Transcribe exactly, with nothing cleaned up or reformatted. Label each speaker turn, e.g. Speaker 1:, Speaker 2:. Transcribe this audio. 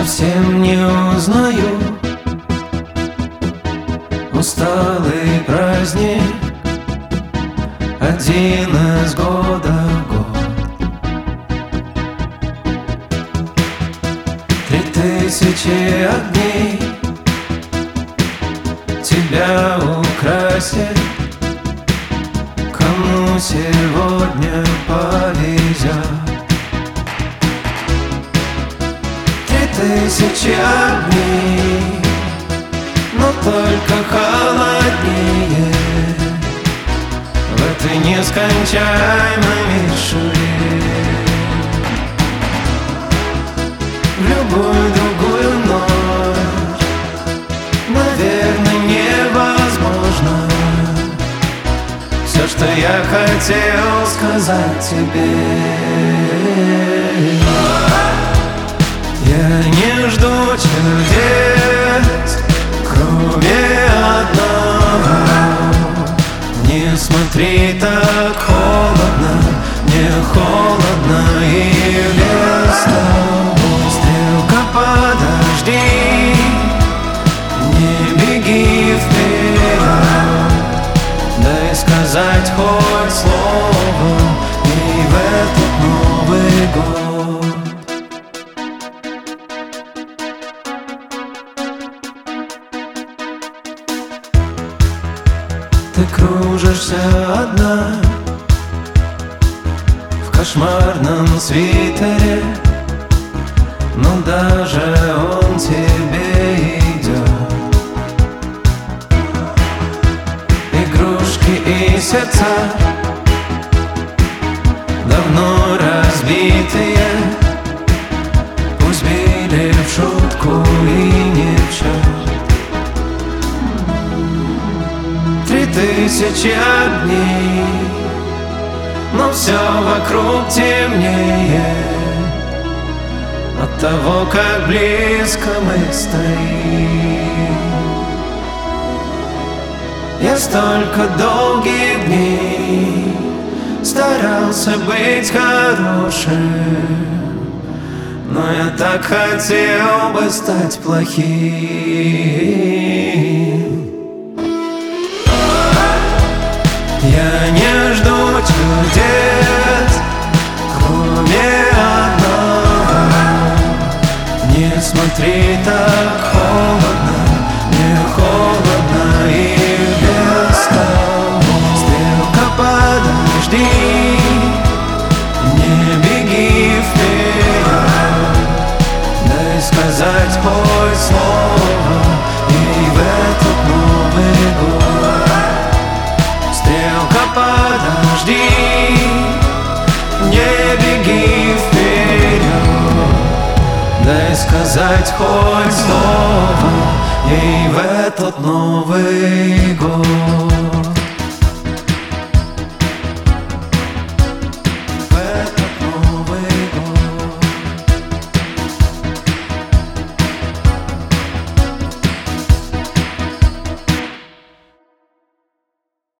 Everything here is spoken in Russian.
Speaker 1: совсем не узнаю усталый праздник, один из года в год. Три тысячи огней тебя украсит, кому сегодня повезет. Тысячи огней, но только холоднее в этой нескончаемой мишуре. В любую другую ночь, наверное, невозможно все, что я хотел сказать тебе. Я не жду чудес, кроме одного. Не смотри так холодно, не холодно и без того. Стрелка, подожди, не беги вперед, дай сказать хоть слово и в этот Новый год. Ты кружишься одна в кошмарном свитере, но даже он тебе идет. Игрушки и сердца давно разбитые, пусть били в шутку и не в счет. Три тысячи огней, но все вокруг темнее от того, как близко мы стоим. Я столько долгих дней старался быть хорошим, но я так хотел бы стать плохим. Я не жду чудес, кроме одного. Не смотри так холодно, не холодно и без того. Стрелка, подожди, не беги вперед, дай сказать хоть слово и в этот Новый год. Стрелка, подожди, не беги вперед, дай сказать хоть слово ей в этот Новый год.